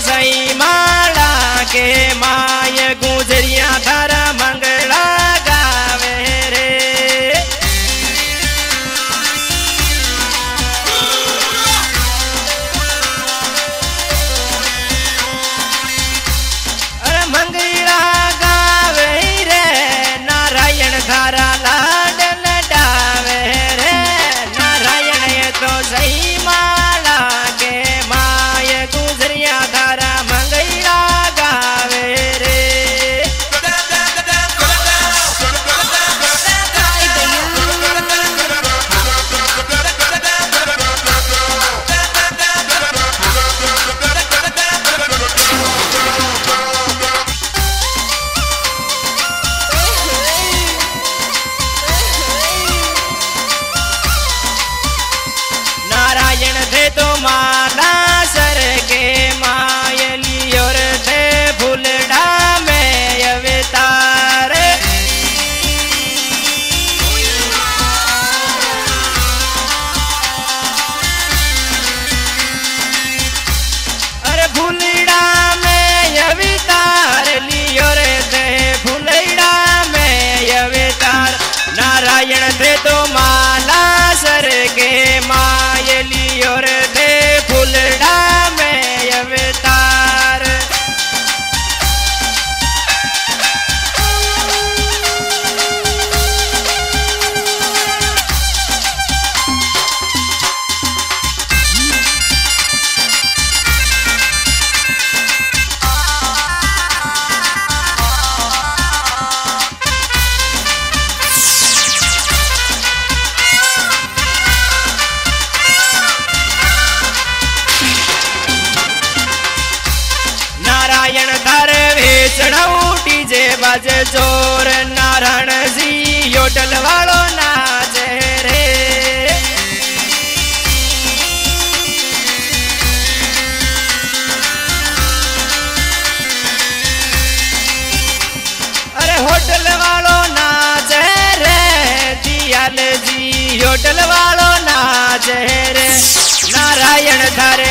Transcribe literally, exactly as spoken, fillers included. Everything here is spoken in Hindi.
सही माला के माय गुजरिया थारा मंगला गावे रे। अरे मंगला गावे रे नारायण थारा लाड लडावे रे। नारायण ये तो सही माला के माय गुजरिया थारा मंगला गावे रे। नारायण थे तो माला सर के माय लियोर थे फूलड़ा में अवतार। अरे फूलड़ा में अवतार लियोर थे फूलड़ा में अवतार। नारायण थे तो माला सर के माय लियोर थे फूलड़ा में अवतार। नारायण धर भेसड़ा उठी जे बाजे जोर। नारायण जी होटल वालो नाचे रे। अरे होटल वालो नाचे रे दियाल जी होटल वालो नाचे रे। नारायण धर